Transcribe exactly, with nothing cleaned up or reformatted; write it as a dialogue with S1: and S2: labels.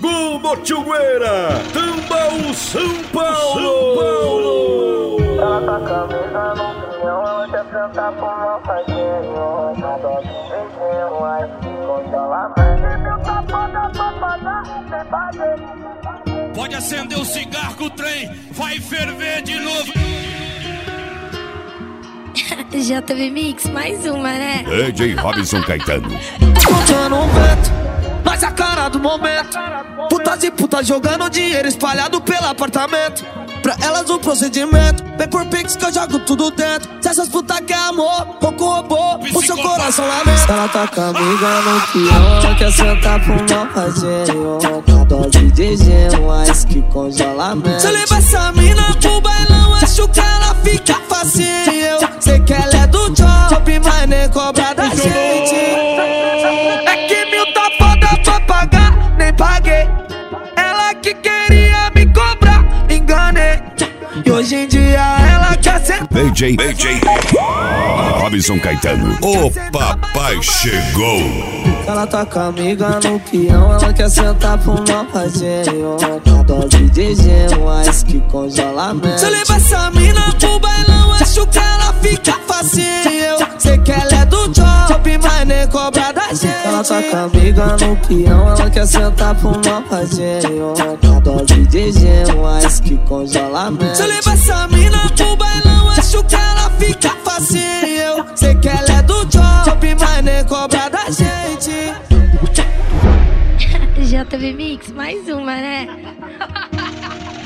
S1: Gol Mochugueira, Tambaú, São Paulo. São Paulo.
S2: Ela tá caminhando no pinhão, ela quer sentar pro meu faquinho. Cada beijinho, ai, congelamento. Tá foda pra pagar, sem fazer.
S3: Pode acender o cigarro que o trem vai ferver de novo.
S4: J B Mix, mais uma, né?
S1: D J Robson Caetano.
S5: Contando um vento, nós a cara do momento. Putas e putas jogando dinheiro espalhado pelo apartamento. Pra elas o procedimento, vem por pix que eu jogo tudo dentro. Se essas putas quer amor, pouco robô, o seu coração lamenta. Ela tá com a amiga no peão, ela quer sentar pro mal fazenho. Com dose de gelo, ice que congelamento. Se eu levar essa mina pro bailão, acho que ela fica facinho. Sei que ela é do job, mas nem cobra da gente. É que mil tá foda pra pagar, nem paguei. Ela que queria me cobrar, enganei. E hoje em dia ela quer ser
S1: D J D J Robson Caetano. O papai chegou.
S5: Ela tá com a amiga no peão, ela quer sentar pro mal fazenho. Com dose de gelo, ice que congelamento. Se eu levar essa mina pro bailão, acho que ela fica facinho. Sei que ela é do job, mas nem cobra da gente. Ela tá com a amiga no peão, ela quer sentar pro mal fazenho. Com dose de gelo, ice que congelamento. Se eu levar essa mina pro bailão, acho que ela fica facinho. Sei que ela é do job, mas nem cobra da gente.
S4: J B Mix, mais uma, né?